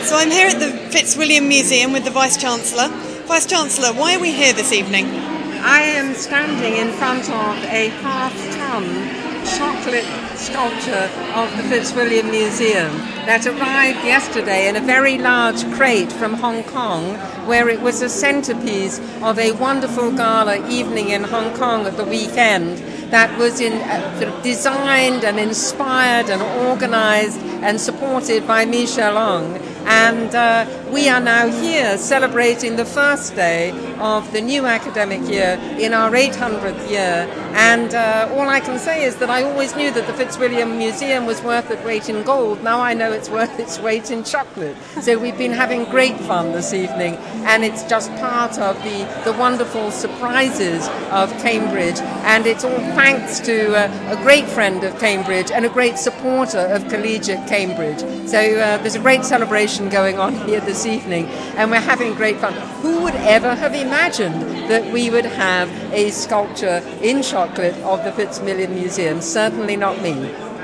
So I'm here at the Fitzwilliam Museum with the Vice-Chancellor. Vice-Chancellor, why are we here this evening? I am standing in front of a half-ton chocolate sculpture of the Fitzwilliam Museum that arrived yesterday in a very large crate from Hong Kong, where it was a centerpiece of a wonderful gala evening in Hong Kong at the weekend that was sort of designed and inspired and organized and supported by Michel Ong. And we are now here celebrating the first day of the new academic year in our 800th year. And all I can say is that I always knew that the Fitzwilliam Museum was worth its weight in gold. Now I know it's worth its weight in chocolate. So we've been having great fun this evening, and it's just part of the wonderful surprises of Cambridge. And it's all thanks to a great friend of Cambridge and a great supporter of Collegiate Cambridge. So there's a great celebration going on here this evening, and we're having great fun. Who would ever have imagined that we would have a sculpture in chocolate of the Fitzwilliam Museum? Certainly not me.